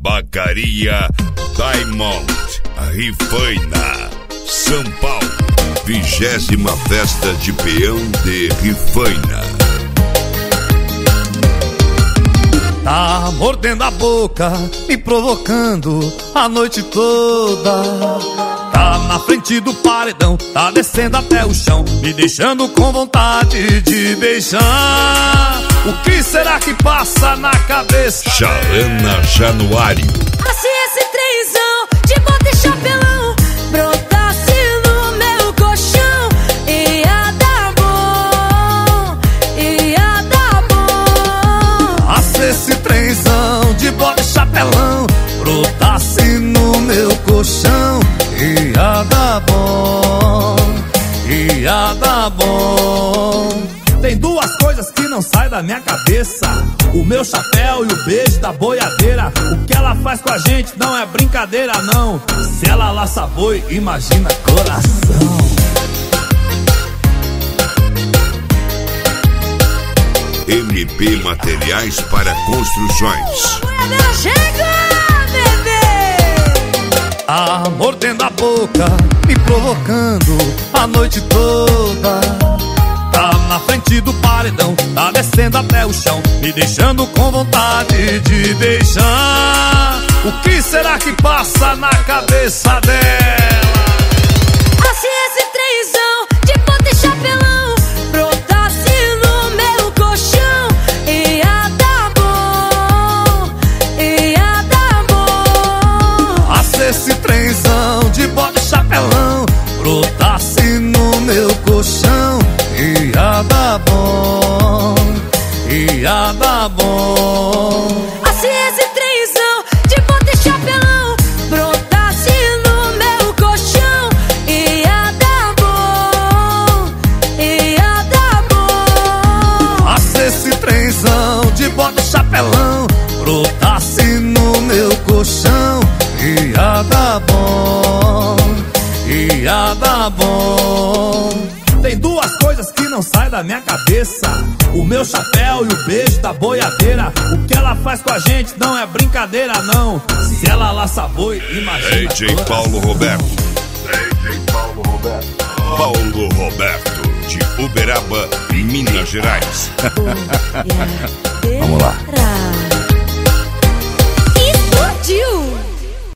Tabacaria Diamond, Rifaina, São Paulo. 20ª Festa de Peão de Rifaina. Tá mordendo a boca, me provocando a noite toda. Tá na frente do paredão, tá descendo até o chão, me deixando com vontade de beijar. O que será que passa na cabeça? Joana Januário. Se esse trenzão de bota e chapelão brotasse no meu colchão, ia dar bom, ia dar bom. Se esse trenzão de bota e chapelão brotasse no meu colchão, ia dar bom, ia dar bom. Tem duas coisas que não saem da minha cabeça: o meu chapéu e o beijo da boiadeira. O que ela faz com a gente não é brincadeira, não. Se ela laça boi, imagina coração. MP Materiais para Construções. Chega, bebê! Tá mordendo a boca, me provocando a noite toda. Tá na frente do paredão, tá descendo até o chão, me deixando com vontade de beijar. O que será que passa na cabeça dela? Se esse trenzão de bota e chapelão brotasse no meu colchão, ia dar bom, ia dar bom. Se esse trenzão de bota e chapelão brotasse no meu colchão, ia dar bom, ia dar bom. Se esse trenzão de bota e chapelão brotasse no meu colchão, ia dar bom, ia dar bom. Se esse trenzão de bota e chapelão brotasse no meu colchão, ia dar bom, ia dar bom. Tem duas coisas que não saem da minha cabeça: o meu chapéu e o beijo da boiadeira. O que ela faz com a gente não é brincadeira, não. Se ela laça boi, imagina. DJ Paulo Roberto. DJ Paulo Roberto. Paulo Roberto, de Uberaba, Minas Gerais. Vamos lá. Explodiu!